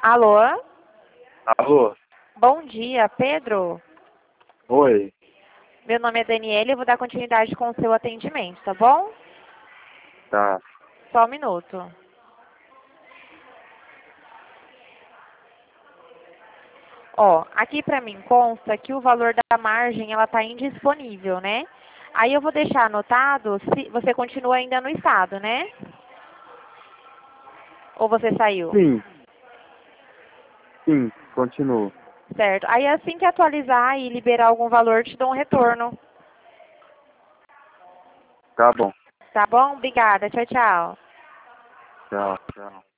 Alô? Alô? Bom dia, Pedro. Oi. Meu nome é Daniela e eu vou dar continuidade com o seu atendimento, tá bom? Tá. Só um minuto. Ó, aqui pra mim consta que o valor da margem ela tá indisponível, né? Aí eu vou deixar anotado se você continua ainda no estado, né? Ou você saiu? Sim. Sim, continuo. Certo. Aí assim que atualizar e liberar algum valor, te dou um retorno. Tá bom. Tá bom? Obrigada. Tchau, tchau. Tchau.